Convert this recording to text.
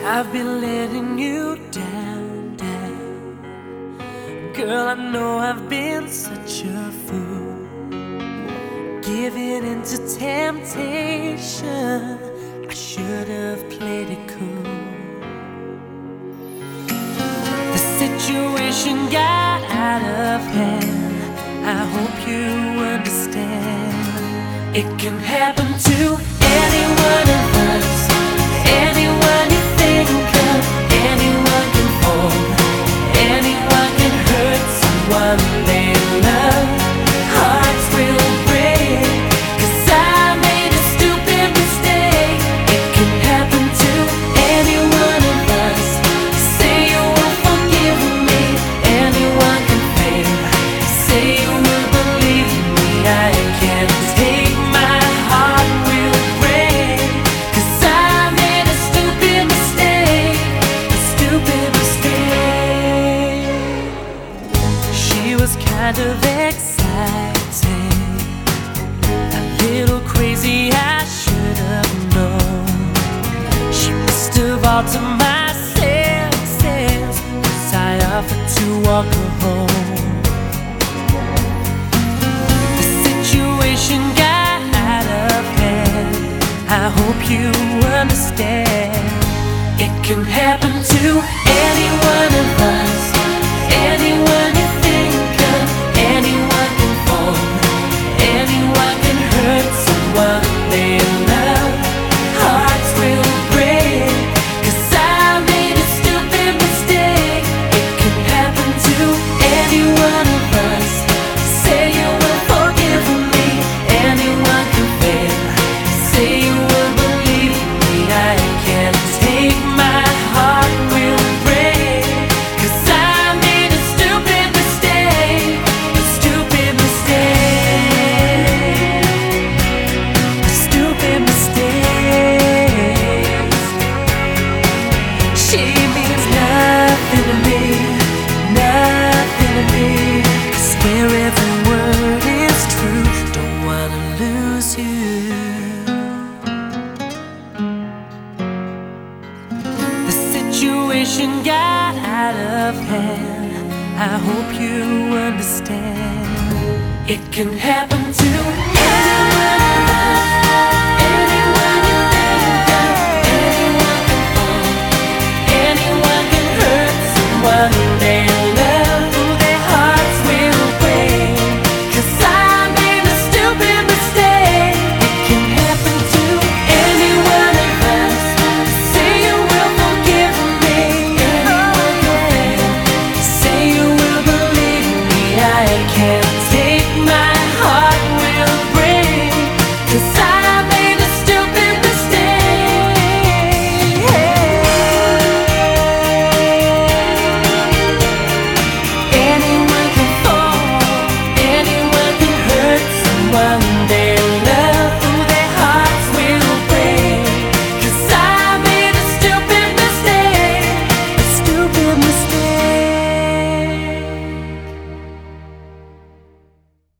I've been letting you down, down. Girl, I know I've been such a fool, giving into temptation. I should have played it cool. The situation got out of hand. I hope you understand. It can happen to any one of us. Anyone you think of, anyone can fall, anyone can hurt someone they love. Hearts will break, 'cause I made a stupid mistake. It can happen to any one of us. Say you won't forgive me, anyone can fail. Say you will believe me, I can't take my heart will break, 'cause I made a stupid mistake, a stupid mistake. She was kind of exciting, a little crazy, I should have known. She must have altered my senses, 'cause I offered to walk her home. The situation got out of hand. I hope you understand. It can happen to any one of us. Anyone you think of, anyone can fall, anyone can hurt someone they love. Hearts will break, 'cause I made a stupid mistake. It can happen to any one of us. Say you will forgive me, anyone can fail. Say you will believe me, I can't take my heart will break, 'cause I made a stupid mistake, a stupid mistake, a stupid mistake. She means nothing to me, nothing to me. I swear every word is true, don't wanna lose you. The situation got out of hand. I hope you understand. It can happen to